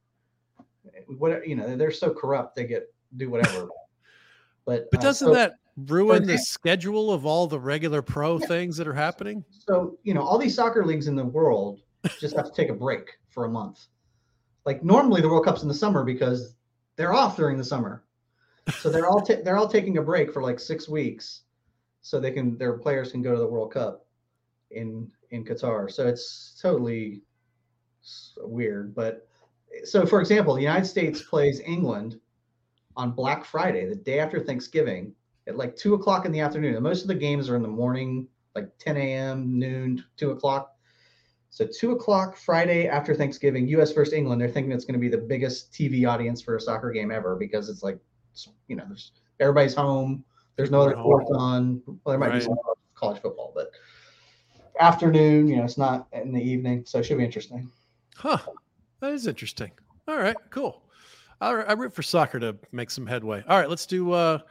they're so corrupt they do whatever. But doesn't that ruin the schedule of all the regular pro things that are happening? So, all these soccer leagues in the world just have to take a break for a month. Like normally the World Cup's in the summer because they're off during the summer. So they're all taking a break for like 6 weeks so their players can go to the World Cup in Qatar. So it's totally weird. But so for example, the United States plays England on Black Friday, the day after Thanksgiving, at like 2:00 in the afternoon. And most of the games are in the morning, like 10 a.m., noon, 2:00. So 2:00 Friday after Thanksgiving, U.S. versus England. They're thinking it's going to be the biggest TV audience for a soccer game ever because it's like, everybody's home. There's no other sports on. Well, there might be some college football, but afternoon, it's not in the evening. So it should be interesting. Huh. That is interesting. All right, cool. I root for soccer to make some headway. All right, let's do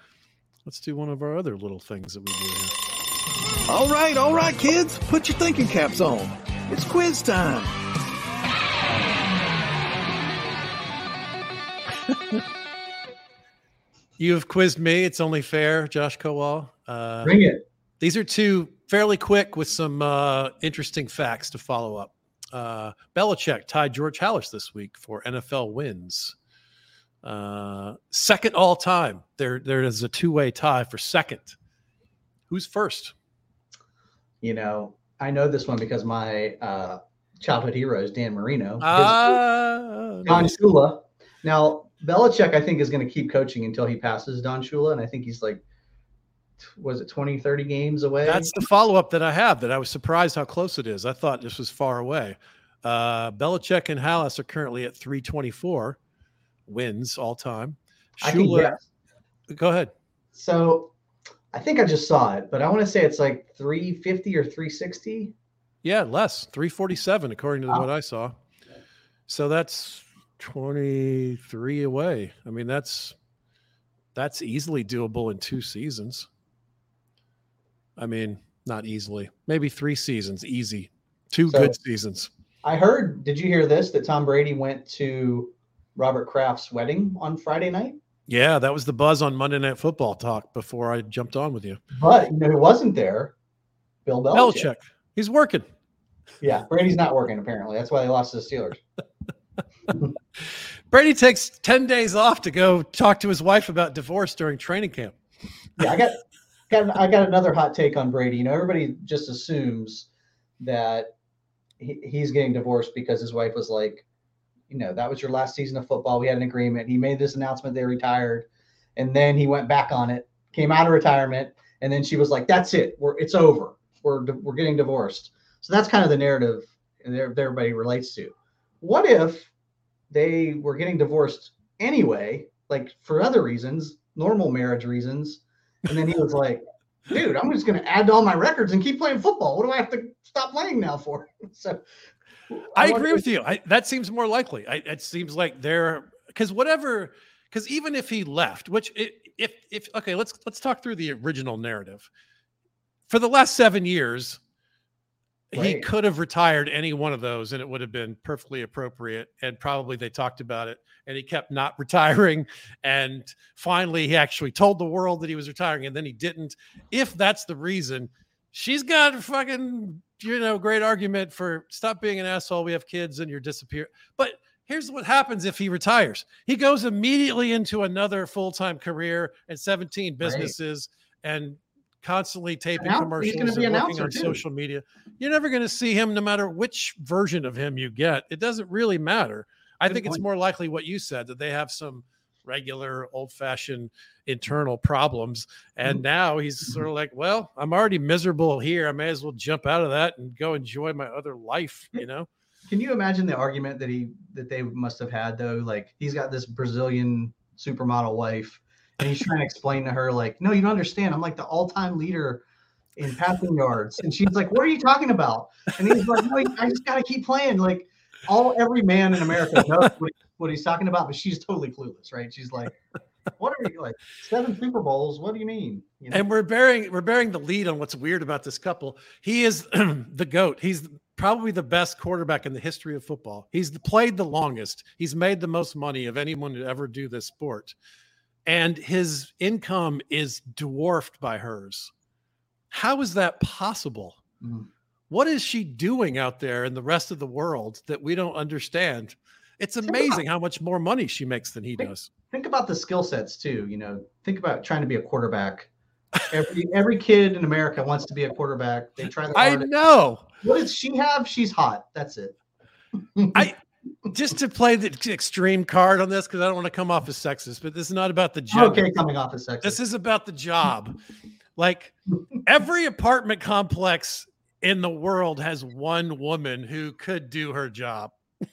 one of our other little things that we do here. All right, kids, put your thinking caps on. It's quiz time. You have quizzed me. It's only fair, Josh Kowal. Bring it. These are two fairly quick with some interesting facts to follow up. Belichick tied George Halas this week for NFL wins. Second all time. There is a two-way tie for second. Who's first? I know this one because my childhood hero is Dan Marino. Don Shula. Now, Belichick, I think, is going to keep coaching until he passes Don Shula, and I think he's like, was it 20, 30 games away? That's the follow-up that I have, that I was surprised how close it is. I thought this was far away. Belichick and Halas are currently at 324 wins all time. Shula, go ahead. So I think I just saw it, but I want to say it's like 350 or 360. Yeah, less, 347 according to what I saw. So that's 23 away. I mean, that's easily doable in 2 seasons. I mean, not easily. Maybe 3 seasons, easy. 2 good seasons. I heard, did you hear this, that Tom Brady went to Robert Kraft's wedding on Friday night? Yeah, that was the buzz on Monday Night Football talk before I jumped on with you. But who wasn't there? Bill Belichick. He's working. Yeah, Brady's not working, apparently. That's why they lost to the Steelers. Brady takes 10 days off to go talk to his wife about divorce during training camp. Yeah, I got another hot take on Brady. Everybody just assumes that he's getting divorced because his wife was like, that was your last season of football. We had an agreement. He made this announcement they retired, and then he went back on it, came out of retirement, and then she was like, "That's it. It's over. We're getting divorced." So that's kind of the narrative that everybody relates to. What if they were getting divorced anyway, like for other reasons, normal marriage reasons, and then he was like, "Dude, I'm just going to add to all my records and keep playing football. What do I have to stop playing now for?" So I agree with you. That seems more likely. It seems like because even if he left, which if okay, let's talk through the original narrative. For the last 7 years, he could have retired any one of those and it would have been perfectly appropriate. And probably they talked about it and he kept not retiring. And finally, he actually told the world that he was retiring and then he didn't. If that's the reason, she's got a fucking, great argument for stop being an asshole. We have kids and you're disappear. But here's what happens if he retires. He goes immediately into another full-time career and 17 businesses and constantly taping commercials and working on social media. You're never going to see him no matter which version of him you get. It doesn't really matter. I think it's more likely what you said, that they have some regular old-fashioned internal problems. And now he's sort of like, well, I'm already miserable here. I may as well jump out of that and go enjoy my other life, Can you imagine the argument that they must have had though? Like he's got this Brazilian supermodel wife and he's trying to explain to her like, no, you don't understand. I'm like the all-time leader in passing yards. And she's like, what are you talking about? And he's like, no, I just got to keep playing. Like every man in America knows what he's talking about, but she's totally clueless, right? She's like, what are you like 7 Super Bowls? What do you mean? And we're bearing the lead on what's weird about this couple. He is the GOAT. He's probably the best quarterback in the history of football. He's played the longest. He's made the most money of anyone to ever do this sport. And his income is dwarfed by hers. How is that possible? What is she doing out there in the rest of the world that we don't understand? It's amazing how much more money she makes than he does. Think about the skill sets too. Think about trying to be a quarterback. Every kid in America wants to be a quarterback. They try. I know. What does she have? She's hot. That's it. Just to play the extreme card on this, because I don't want to come off as sexist, but this is not about the job. Okay, coming off as sexist. This is about the job. Like every apartment complex in the world has one woman who could do her job.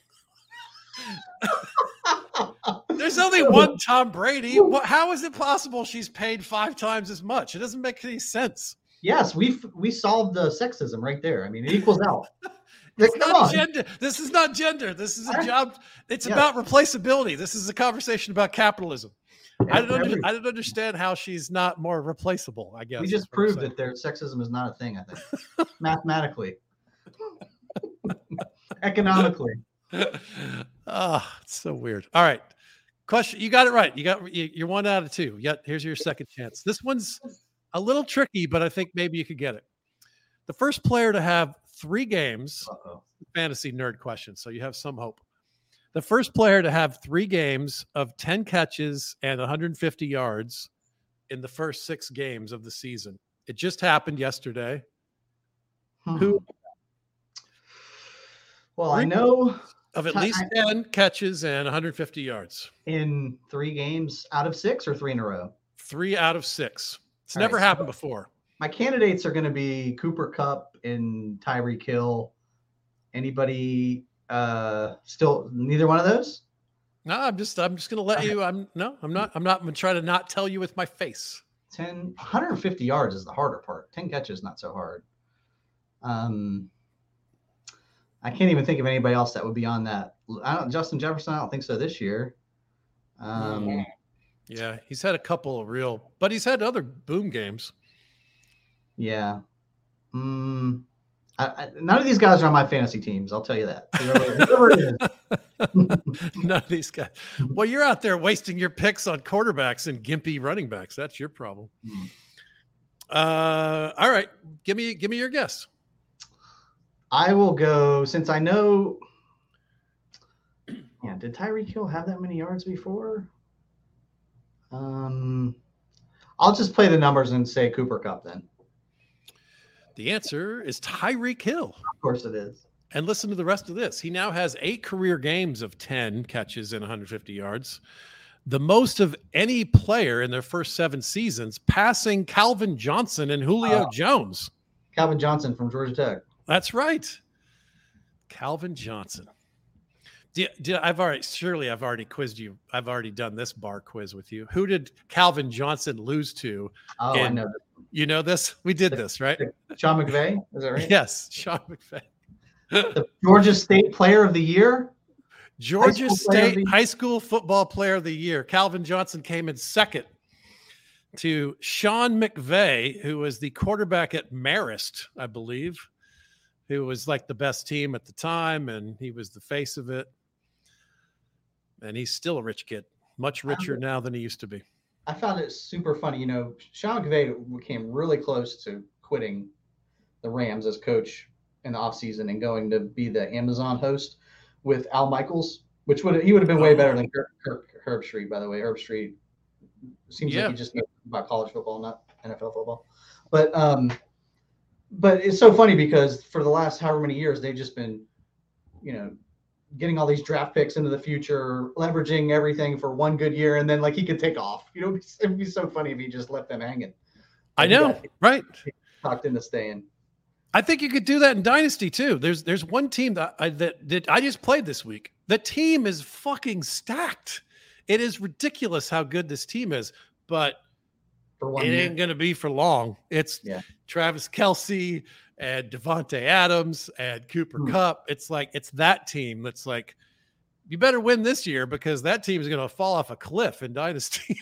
There's only one Tom Brady. How is it possible she's paid 5 times as much? It doesn't make any sense. Yes, we solved the sexism right there. I mean, it equals out. It's not gender. This is not gender. This is a job. It's about replaceability. This is a conversation about capitalism. I don't understand how she's not more replaceable, I guess. We just proved that their sexism is not a thing, I think. Mathematically. Economically. Oh, it's so weird. All right. Question. You got it right. You're 1 out of 2. Here's your second chance. This one's a little tricky, but I think maybe you could get it. The first player to have 3 games, fantasy nerd question, so you have some hope. The first player to have 3 games of 10 catches and 150 yards in the first 6 games of the season. It just happened yesterday. Who? Well, I know of at least 10 catches and 150 yards in 3 games out of 6 or 3 in a row. 3 out of 6. It's never happened before. My candidates are going to be Cooper Kupp and Tyreek Hill. Anybody still neither one of those? No, I'm just going to let you. I'm not. I'm going to try to not tell you with my face. 150 yards is the harder part. 10 catches not so hard. I can't even think of anybody else that would be on that. Justin Jefferson, I don't think so this year. Yeah, he's had a couple of but he's had other boom games. Yeah. None of these guys are on my fantasy teams. I'll tell you that. Whoever it is. None of these guys. Well, you're out there wasting your picks on quarterbacks and gimpy running backs. That's your problem. All right. Give me your guess. I will go, since I know. Yeah, did Tyreek Hill have that many yards before? I'll just play the numbers and say Cooper Kupp then. The answer is Tyreek Hill. Of course it is. And listen to the rest of this. He now has 8 career games of 10 catches and 150 yards. the most of any player in their first 7 seasons, passing Calvin Johnson and Julio Jones. Calvin Johnson from Georgia Tech. That's right. Calvin Johnson. I've already quizzed you. I've already done this bar quiz with you. Who did Calvin Johnson lose to? Oh, I know this. You know this? We did this, right? Sean McVay? Is that right? Yes, Sean McVay. The Georgia State Player of the Year? Georgia State High School Football Player of the Year. Calvin Johnson came in second to Sean McVay, who was the quarterback at Marist, I believe, who was like the best team at the time, and he was the face of it. And he's still a rich kid, much richer now than he used to be. I found it super funny. You know, Sean McVay came really close to quitting the Rams as coach in the offseason and going to be the Amazon host with Al Michaels, which he would have been way better than Herb Street, by the way. Herb Street seems like he just knows about college football, not NFL football. But it's so funny because for the last however many years, they've just been, you know, getting all these draft picks into the future, leveraging everything for one good year, and then like he could take off. You know, it'd be so funny if he just left them hanging. I know, right? Talked into staying. I think you could do that in Dynasty too. There's one team that I just played this week. The team is fucking stacked. It is ridiculous how good this team is, but it ain't going to be for long. It's Travis Kelce and Devontae Adams and Cooper Kupp. It's like, it's that team that's like, you better win this year because that team is going to fall off a cliff in Dynasty.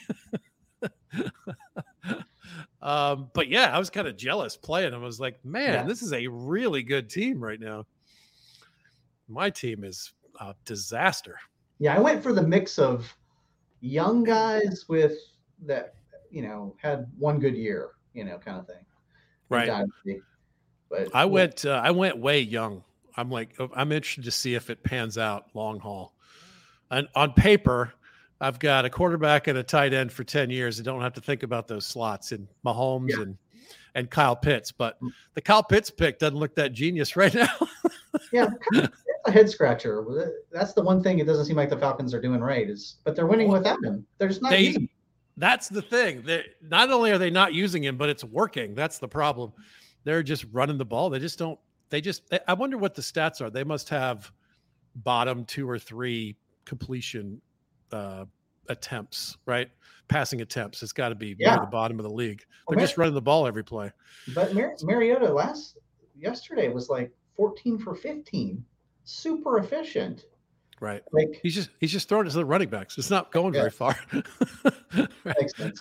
But yeah, I was kind of jealous playing. I was like, man, this is a really good team right now. My team is a disaster. Yeah, I went for the mix of young guys with that, you know, had one good year, you know, kind of thing. Right. Dynasty. But I went way young. I'm like, I'm interested to see if it pans out long haul. And on paper, I've got a quarterback and a tight end for 10 years. I don't have to think about those slots in Mahomes and Kyle Pitts. But the Kyle Pitts pick doesn't look that genius right now. Yeah, it's a head scratcher. That's the one thing it doesn't seem like the Falcons are doing right. But they're winning without him. They're just not using him. That's the thing. Not only are they not using him, but it's working. That's the problem. They're just running the ball. I wonder what the stats are. They must have bottom 2 or 3 completion attempts, right? Passing attempts. It's got to be near the bottom of the league. They're just running the ball every play. But Mariota yesterday was like 14 for 15. Super efficient. Right. Like he's just throwing it to the running backs. It's not going very far. Right. Makes sense.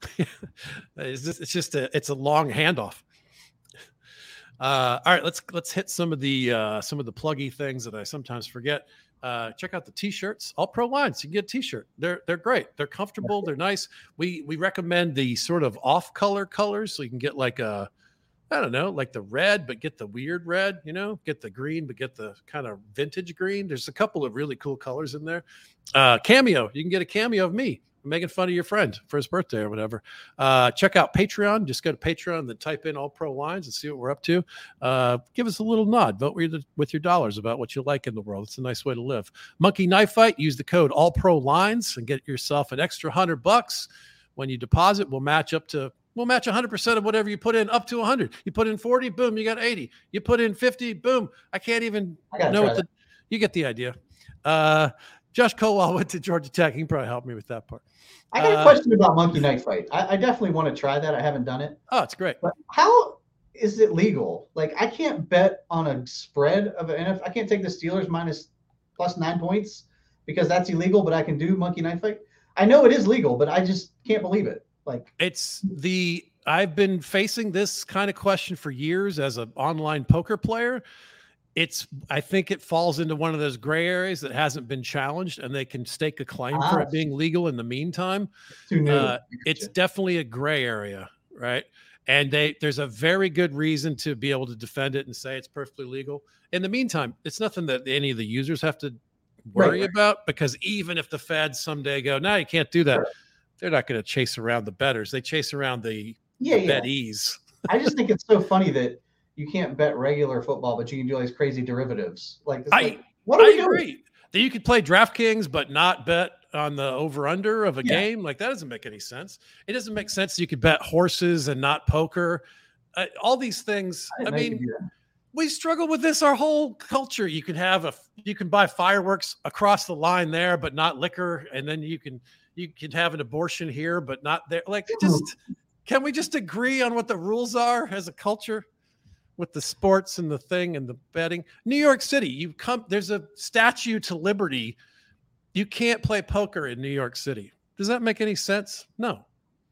It's a long handoff. All right, let's hit some of the pluggy things that I sometimes forget. Check out the t-shirts, All Pro Lines. You can get a t-shirt. They're great. They're comfortable. They're nice. We recommend the sort of off colors, so you can get like a, I don't know, like the red, but get the weird red, you know, get the green, but get the kind of vintage green. There's a couple of really cool colors in there. Cameo. You can get a cameo of me making fun of your friend for his birthday or whatever. Check out Patreon. Just go to Patreon and then type in All Pro Lines and see what we're up to. Give us a little nod. Vote with your dollars about what you like in the world. It's a nice way to live. Monkey Knife Fight. Use the code All Pro Lines and get yourself an extra $100 when you deposit. We'll match 100% of whatever you put in, up to 100. You put in 40, boom, you got 80. You put in 50, boom. I can't even know what you get the idea. Josh Colwell went to Georgia Tech. He can probably help me with that part. I got a question about Monkey Knife Fight. I definitely want to try that. I haven't done it. Oh, it's great. But how is it legal? Like, I can't bet on a spread of an NFL. I can't take the Steelers plus 9 points because that's illegal, but I can do Monkey Knife Fight. I know it is legal, but I just can't believe it. Like, I've been facing this kind of question for years as an online poker player. I think it falls into one of those gray areas that hasn't been challenged, and they can stake a claim for it being legal in the meantime. It's definitely a gray area, right? And there's a very good reason to be able to defend it and say it's perfectly legal. In the meantime, it's nothing that any of the users have to worry about, because even if the feds someday go, no, you can't do that, they're not going to chase around the bettors. They chase around the bettees. I just think it's so funny that you can't bet regular football, but you can do all these crazy derivatives. What are we doing? Agree that you could play DraftKings, but not bet on the over-under of a game. Like, that doesn't make any sense. It doesn't make sense you could bet horses and not poker. All these things. I mean, we struggle with this our whole culture. You can buy fireworks across the line there, but not liquor, and then you can have an abortion here, but not there. Like, just can we just agree on what the rules are as a culture with the sports and the thing and the betting? New York City, there's a statue to liberty. You can't play poker in New York City. Does that make any sense? No.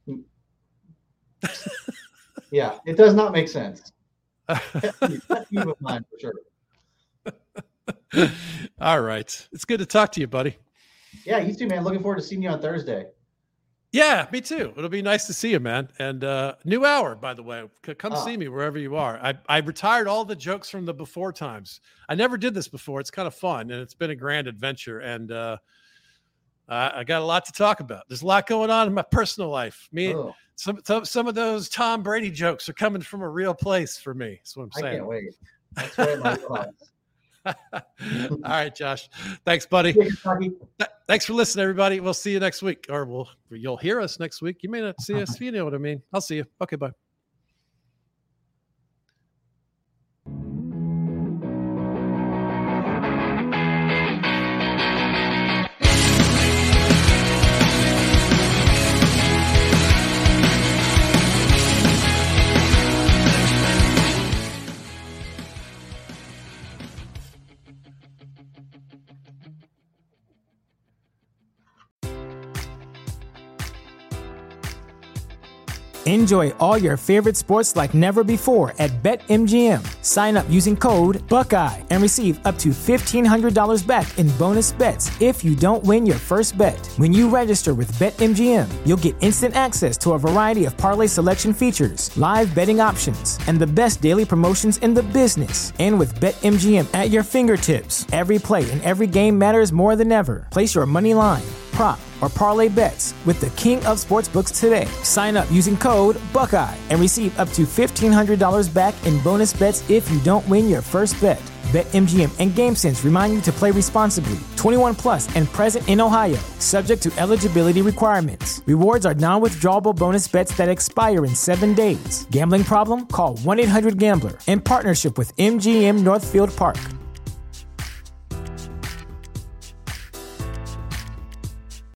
Yeah, it does not make sense. Of mine for sure. All right. It's good to talk to you, buddy. Yeah, you too, man. Looking forward to seeing you on Thursday. Yeah, me too. It'll be nice to see you, man. And new hour, by the way. Come see me wherever you are. I retired all the jokes from the before times. I never did this before. It's kind of fun, and it's been a grand adventure. And I got a lot to talk about. There's a lot going on in my personal life. Some of those Tom Brady jokes are coming from a real place for me. That's what I'm saying. I can't wait. That's right, my thoughts. All right, Josh. Thanks, buddy. Thanks for listening, everybody. We'll see you next week, or you'll hear us next week. You may not see us. You know what I mean. I'll see you. Okay, bye. Enjoy all your favorite sports like never before at BetMGM. Sign up using code Buckeye and receive up to $1,500 back in bonus bets if you don't win your first bet. When you register with BetMGM, you'll get instant access to a variety of parlay selection features, live betting options, and the best daily promotions in the business. And with BetMGM at your fingertips, every play and every game matters more than ever. Place your money line, prop, or parlay bets with the king of sportsbooks today. Sign up using code Buckeye and receive up to $1,500 back in bonus bets if you don't win your first bet. BetMGM and GameSense remind you to play responsibly. 21 plus and present in Ohio, subject to eligibility requirements. Rewards are non-withdrawable bonus bets that expire in 7 days. Gambling problem? Call 1-800-GAMBLER in partnership with MGM Northfield Park.